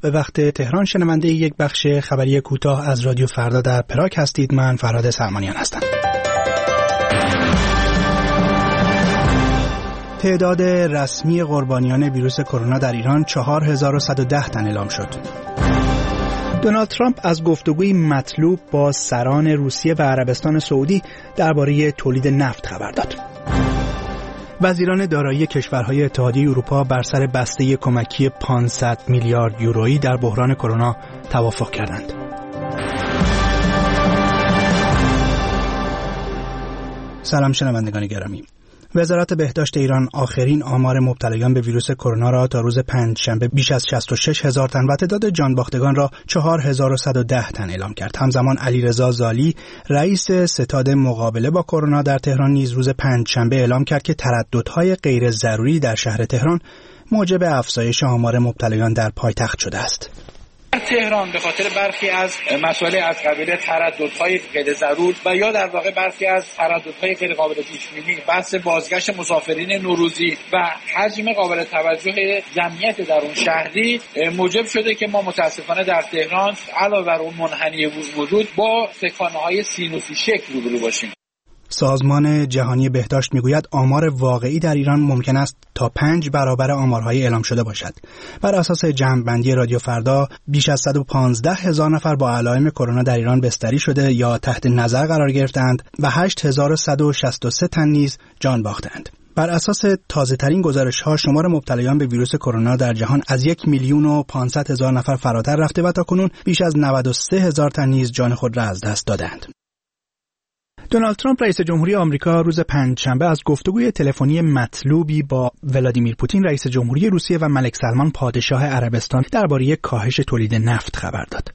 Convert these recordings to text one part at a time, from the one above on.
به وقت تهران شنونده یک بخش خبری کوتاه از رادیو فردا در پراگ هستید. من فرهاد سلمانیان هستم. تعداد رسمی قربانیان ویروس کرونا در ایران 4110 تن اعلام شد. دونالد ترامپ از گفتگوی مطلوب با سران روسیه و عربستان سعودی درباره تولید نفت خبر داد. وزیران دارایی کشورهای اتحادیه اروپا بر سر بسته کمکی 500 میلیارد یورویی در بحران کرونا توافق کردند. سلام شنوندگان گرامی. وزارت بهداشت ایران آخرین آمار مبتلایان به ویروس کرونا را تا روز پنجشنبه بیش از 66000 تن و تعداد جانباختگان را 4110 تن اعلام کرد. همزمان علیرضا زالی رئیس ستاد مقابله با کرونا در تهران نیز روز پنجشنبه اعلام کرد که ترددهای غیر ضروری در شهر تهران موجب افزایش آمار مبتلایان در پایتخت شده است. تهران به خاطر برخی از مسائل از قبیل ترددهای غیر ضرور و یا در واقع برخی از ترددهای غیر قابل پیش بینی، بحث بازگشت مسافرین نوروزی و حجم قابل توجه جمعیت در اون شهری موجب شده که ما متاسفانه در تهران علاوه بر اون منحنی وجود با تکانه‌های سینوسی شکل روبرو باشیم. سازمان جهانی بهداشت میگوید آمار واقعی در ایران ممکن است تا 5 برابر آمارهای اعلام شده باشد. بر اساس جمع‌بندی رادیو فردا بیش از 115,000 نفر با علائم کرونا در ایران بستری شده یا تحت نظر قرار گرفتند و 8163 تن نیز جان باختند. بر اساس تازه‌ترین گزارش‌ها شمار مبتلایان به ویروس کرونا در جهان از 1,500,000 نفر فراتر رفته و تاکنون بیش از 93,000 تن نیز جان خود را از دست دادند. دونالد ترامپ رئیس جمهوری آمریکا روز پنجشنبه از گفتگوی تلفنی مطلوبی با ولادیمیر پوتین رئیس جمهوری روسیه و ملک سلمان پادشاه عربستان درباره کاهش تولید نفت خبر داد.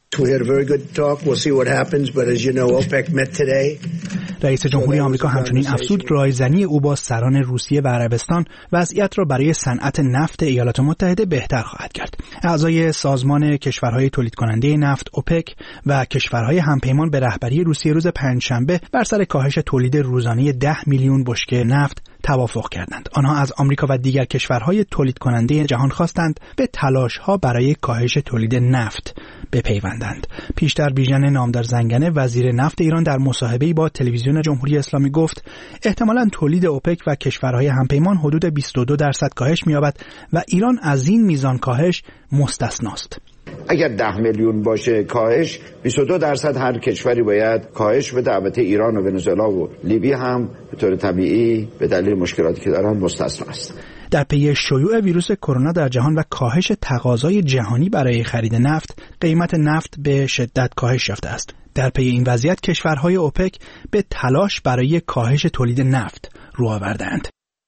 رئیس جمهوری آمریکا همچنین افزود رایزنی او با سران روسیه و عربستان وضعیت را برای صنعت نفت ایالات متحده بهتر خواهد کرد. اعضای سازمان کشورهای تولید کننده نفت اوپک و کشورهای همپیمان به رهبری روسیه روز پنجشنبه بر سر کاهش تولید روزانه 10 میلیون بشکه نفت توافق کردند. آنها از آمریکا و دیگر کشورهای تولید کننده جهان خواستند به تلاش‌ها برای کاهش تولید نفت بپیوندند. پیشتر بیژن نامدار زنگنه وزیر نفت ایران در مصاحبه‌ای با تلویزیون جمهوری اسلامی گفت احتمالاً تولید اوپک و کشورهای همپیمان حدود 22% کاهش می‌یابد و ایران از این میزان کاهش مستثناست. اگر 10 میلیون باشه کاهش 22% هر کشوری باید کاهش بده. البته ایران و ونزوئلا و لیبی هم به طور طبیعی به دلیل مشکلاتی که دارن مستثنا است. در پی شیوع ویروس کرونا در جهان و کاهش تقاضای جهانی برای خرید نفت، قیمت نفت به شدت کاهش یافته است. در پی این وضعیت کشورهای اوپک به تلاش برای کاهش تولید نفت رو آوردند.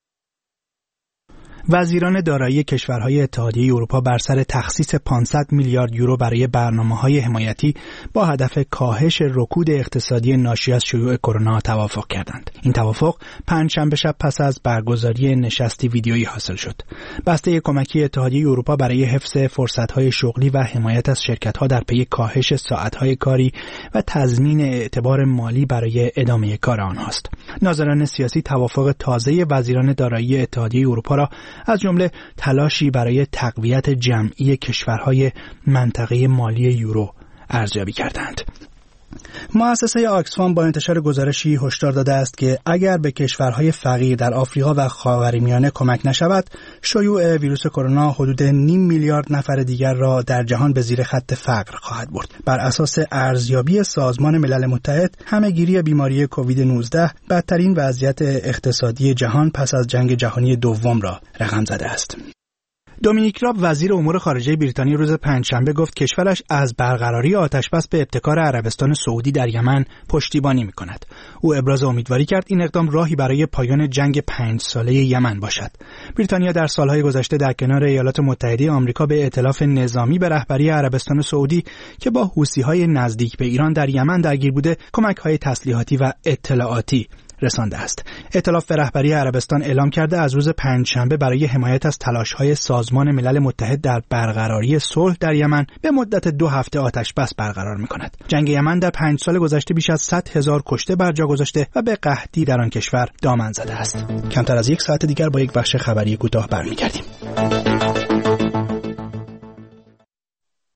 وزیران دارایی کشورهای اتحادیه اروپا بر سر تخصیص 500 میلیارد یورو برای برنامه‌های حمایتی با هدف کاهش رکود اقتصادی ناشی از شیوع کرونا توافق کردند. این توافق پنجشنبه شب پس از برگزاری نشستی ویدیویی حاصل شد. بسته کمکی اتحادیه اروپا برای حفظ فرصت‌های شغلی و حمایت از شرکت‌ها در پی کاهش ساعت‌های کاری و تضمین اعتبار مالی برای ادامه کار آنهاست. ناظران سیاسی توافق تازه وزیران دارایی اتحادیه اروپا را از جمله تلاشی برای تقویت جمعی کشورهای منطقه مالی یورو ارزیابی کردند. مؤسسه آکسفام با انتشار گزارشی هشدار داده است که اگر به کشورهای فقیر در آفریقا و خاورمیانه کمک نشود، شیوع ویروس کرونا حدود 0.5 میلیارد نفر دیگر را در جهان به زیر خط فقر خواهد برد. بر اساس ارزیابی سازمان ملل متحد، همه‌گیری بیماری کووید 19 بدترین وضعیت اقتصادی جهان پس از جنگ جهانی دوم را رقم زده است. دومینیک راب وزیر امور خارجه بریتانیا روز پنجشنبه گفت کشورش از برقراری آتشبس به ابتکار عربستان سعودی در یمن پشتیبانی می‌کند. او ابراز امیدواری کرد این اقدام راهی برای پایان جنگ 5 ساله یمن باشد. بریتانیا در سالهای گذشته در کنار ایالات متحده آمریکا به ائتلاف نظامی به رهبری عربستان سعودی که با حوثی‌های نزدیک به ایران در یمن درگیر بوده، کمک‌های تسلیحاتی و اطلاعاتی رسانده است. ائتلاف به رهبری عربستان اعلام کرده از روز پنجشنبه برای حمایت از تلاش‌های سازمان ملل متحد در برقراری صلح در یمن به مدت 2 هفته آتشبس برقرار می‌کند. جنگ یمن در 5 سال گذشته بیش از 100,000 کشته بر جا گذاشته و به قحطی در آن کشور دامن زده است. کمتر از 1 ساعت دیگر با یک بخش خبری کوتاه برمیگردیم.